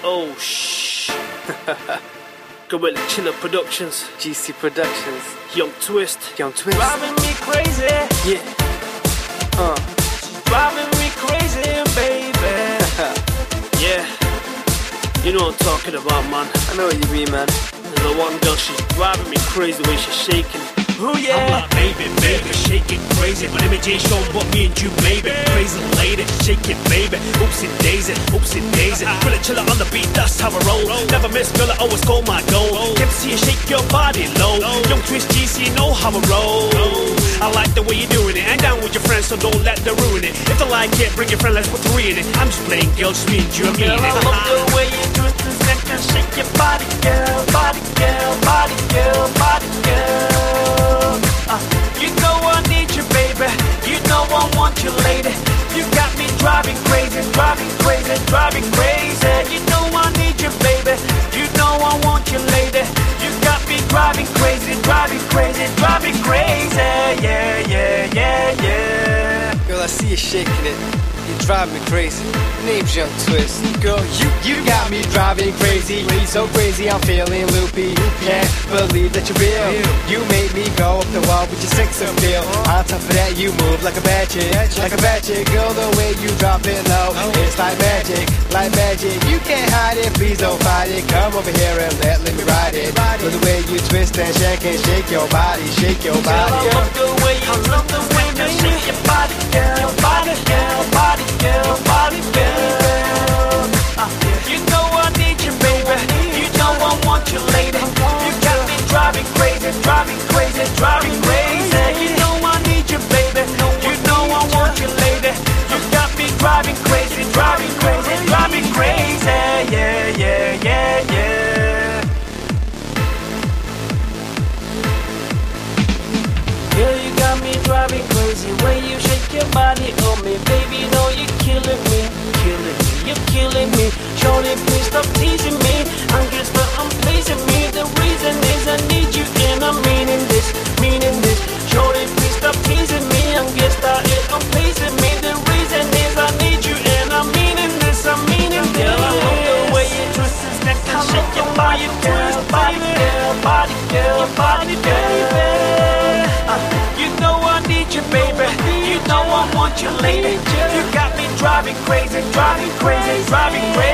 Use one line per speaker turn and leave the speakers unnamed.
Oh shh. Gorilla Chiller Productions,
GC Productions,
Young Twist,
Driving me crazy.
yeah.
She's driving me crazy, baby.
Yeah. You know what I'm talking about, man.
I know what you mean, man.
The one girl, she's driving me crazy the way she's shaking.
Oh yeah.
I'm like, baby, shake it crazy. My image ain't shown but me and you, baby. Crazy lady, shake it, baby. Oopsie daisy. Really chiller on the beat, that's how I roll. Never miss, girl, I always go my goal. Can't see you shake your body low. Young Twist GC, you know how I roll. I like the way you're doing it. And down with your friends, so don't let them ruin it. If they like it, bring your friend, let's put three in it. I'm just playing, girl, just me and you, I mean
Girl, I
it.
love the way you twist this neck and shake your body, girl. Body, girl, body, girl, body, girl. You know I need you, baby. You know I want you, lady. You got me driving crazy. You know I need you, baby. You know I want you, lady. You got me driving crazy. Yeah.
Girl, I see you shaking it. You drive me crazy. Name's Young Twist. Girl, you got me driving crazy. So crazy, I'm feeling loopy. Can't believe that you're real. You made me go up the wall with your sex appeal. On top of that, you move like a bad chick. Girl, the way you drop it low, it's like magic. You can't hide it, please don't fight it. Come over here and let me ride it. Love the way you twist and shake your body.
Girl, I love the way you shake your body, girl. Body, girl. You know I need you, baby. You know I want you, lady. You got me driving crazy. You know I need you, baby. You know I want you, lady. You got me driving crazy. Yeah. Girl, you got me driving crazy. When you shake your body on me, baby, know you're killing me. You're killing me. Shorty, please stop teasing me. I'm just I'm pleasing me. The reason is I need you and I'm meaning this. Shorty, please stop teasing me. I'm pleasing me. The reason is I need you and I'm meaning this. Girl, I love the way you twist this neck and shake your body, girl. Body, girl. You know I need you, baby. You know I want you, lady. You got me driving crazy.